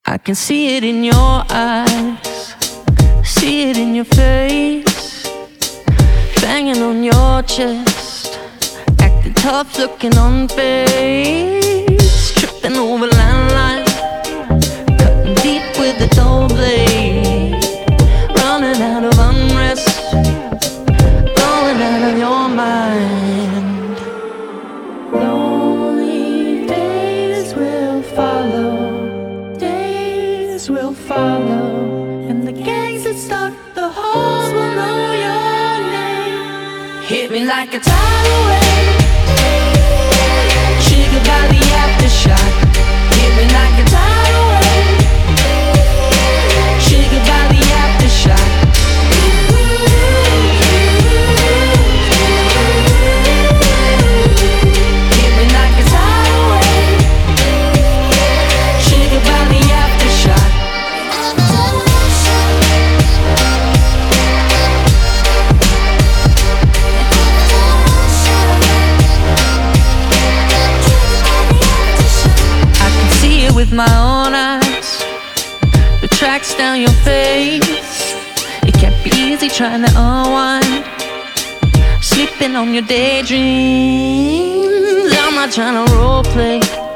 I can see it in your eyes, see it in your face, banging on your chest, acting tough, looking unfazed, tripping over landlines, cutting deep with a dull blade, running out of unrest, going out of your mind. Lonely days will follow, days will follow, and the gangs that stalk the halls will know your name. Hit me like a tidal wave, triggered by the aftershock. Hit me like a tidal wave, triggered by the aftershock. Hit me like a tidal wave, triggered by the aftershock. I can see it with my own eyes, the tracks down your face. It can't be easy trying to unwind, sleeping on your daydreams. I'm not trying to role play,